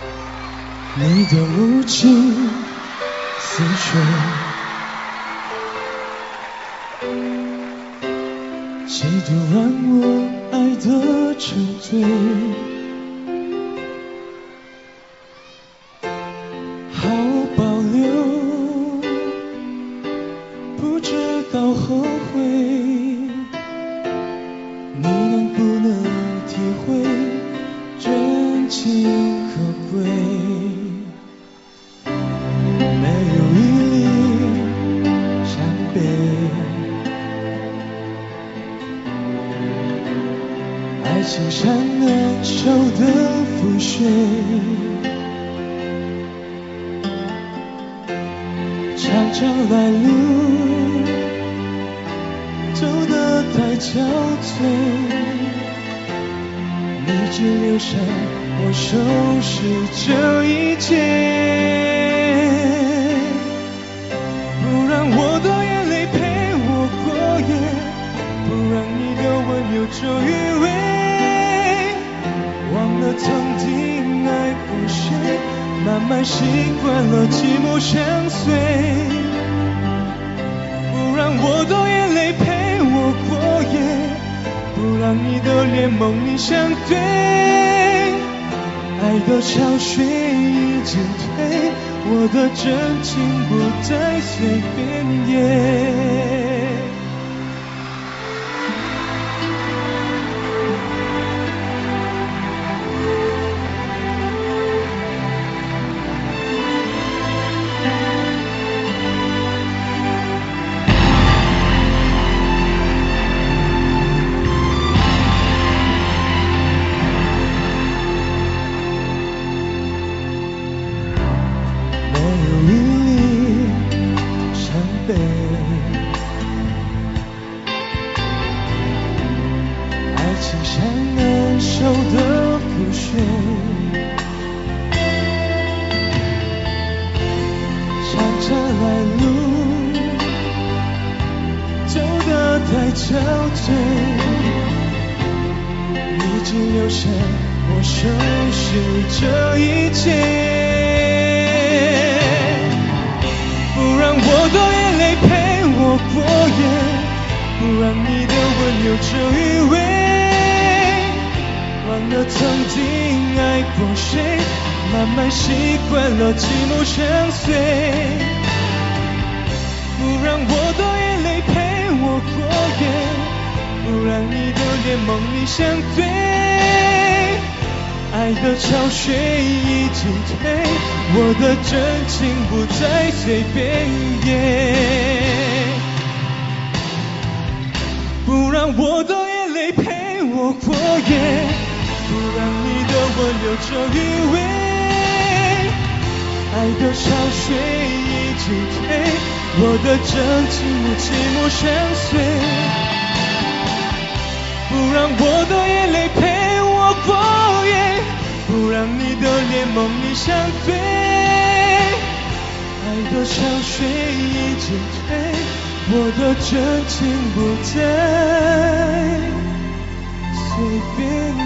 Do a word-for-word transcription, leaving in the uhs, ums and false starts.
你的无情似水，企图让我爱得沉醉，好保留，不知道后悔，你能不能体会真情可贵？没有一粒伤悲，爱情善能受的覆水，常常来路走得太憔悴，你只留下我收拾这一切。不让我的眼泪陪我过夜，不让你的温柔久余味，忘了曾经爱过谁，慢慢习惯了寂寞相随。不让我的眼泪陪我过夜，不让你的脸梦里相对，爱的潮水已经退，我的真情不再随便耶。潮水已经退，我的真情不再随便耶。不让我的眼泪陪我过夜，不让你的温柔久余味，爱的潮水已经退，我的真情无寂寞相随。不让我的眼泪陪我过夜，不让你的脸梦里相对，爱的潮水已经退，我的真情不再随便